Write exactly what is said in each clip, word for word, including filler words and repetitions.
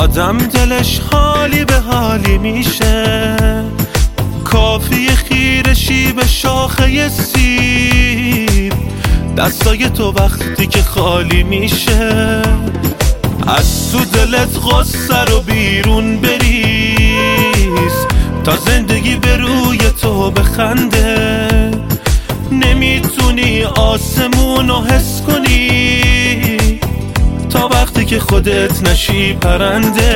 آدم دلش حالی به حالی میشه، کافی خیرشی به شاخه سیب، دستای تو وقتی که خالی میشه، از تو دلت غصه رو بیرون بریز تا زندگی به روی تو بخنده. نمیتونی آسمون رو حس کنی تا وقتی که خودت نشی پرنده.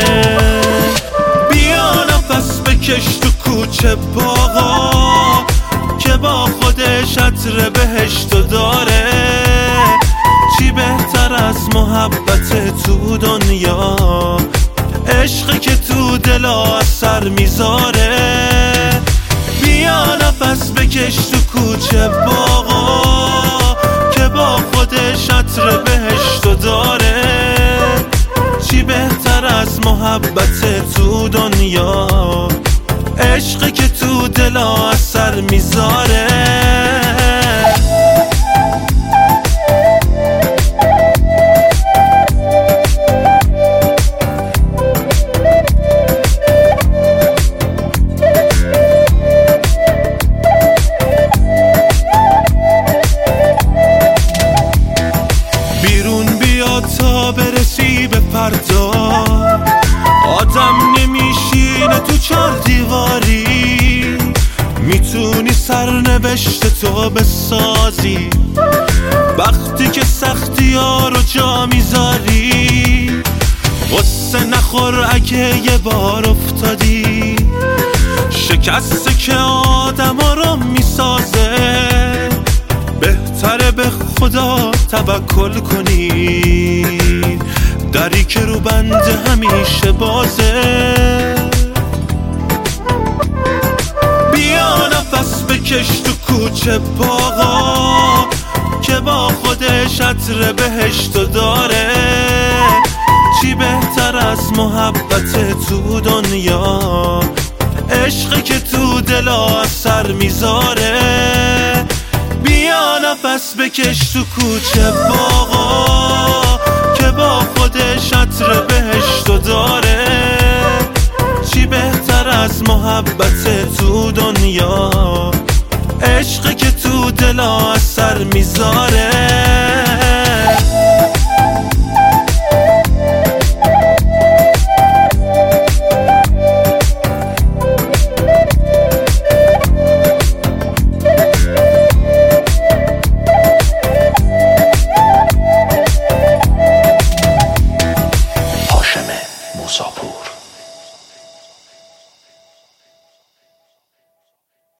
بیا نفس بکش تو کوچه باغا که با خودش عطر بهشتو داره. چی بهتر از محبت تو دنیا، عشقی که تو دلا اثر میذاره. بیا نفس بکش تو کوچه باغا که با خودش عطر بهشتو داره. چی بهتر از محبت تو دنیا، عشقی که تو دلا اثر میذاره. تا برسی به فردا، آدم نمیشینه تو چار دیواری. میتونی سرنوشت تو بسازی وقتی که سختی ها رو جا میذاری. غصه نخور اگه یه بار افتادی، شکسته که آدم ها رو میسازه. بهتره به خدا توکل کنی، دری که رو بنده همیشه بازه. بیا نفس بکش تو کوچه باغا که با خودش عطر بهشتو داره. چی بهتر از محبت تو دنیا، عشقی که تو دلا اثر میذاره. بیا نفس بکش تو کوچه باغا که با خودش عطر بهشتو داره. چی بهتر از محبت تو دنیا، عشقی که تو دلا اثر میذاره. موساپور